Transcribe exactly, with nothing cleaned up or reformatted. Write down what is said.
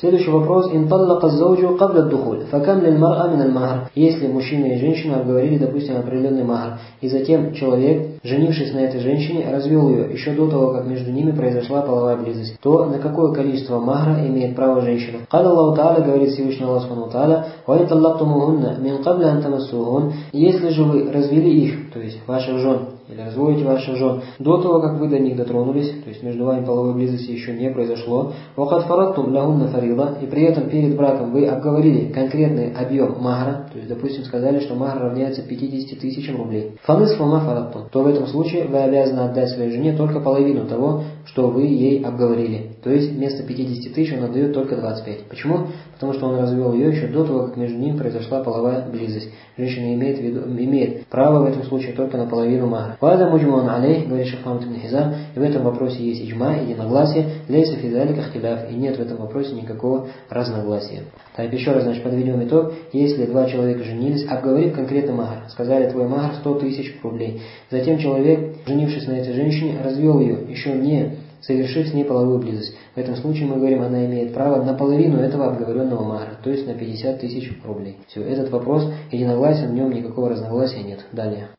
Следующий вопрос. Инталлака зауджу кабля духуль. Факам лиль мар'a миналь махр. Если мужчина и женщина обговорили, допустим, определенный махр, и затем человек, женившись на этой женщине, развел ее еще до того, как между ними произошла половая близость, то на какое количество махра имеет право женщина? Каля Аллаху Та'аля, говорит Всевышний Аллах Субхану Та'аля, ва ин таллактумухунна мин кабля ан тамассухун. Если же вы развели их, то есть ваших жен, или разводите ваших жен, до того, как вы до них дотронулись, то есть между вами половой близости еще не произошло, вахад фараттум лахунна фарида, и при этом перед браком вы обговорили конкретный объем махра, то есть, допустим, сказали, что махр равняется пятидесяти тысячам рублей, фанысфу ма фараттум, то в этом случае вы обязаны отдать своей жене только половину того, что вы ей обговорили. То есть вместо пятидесяти тысяч он отдает только двадцать пять. Почему? Потому что он развел ее еще до того, как между ними произошла половая близость. Женщина имеет, в виду, имеет право в этом случае только на половину махра. Вада муджман алей, говорит Шейх Мухаммад ибн Хизам, и в этом вопросе есть иджма, единогласие, лейса фи залика ихтиляф, и нет в этом вопросе никакого разногласия. Так, еще раз, значит, подведем итог. Если два человека женились, обговорив конкретный махр, сказали, твой махр сто тысяч рублей. Затем человек, женившись на этой женщине, развел ее, еще не совершив с ней половую близость. В этом случае мы говорим, она имеет право на половину этого обговоренного махра, то есть на пятьдесят тысяч рублей. Все, этот вопрос единогласен, в нем никакого разногласия нет. Далее.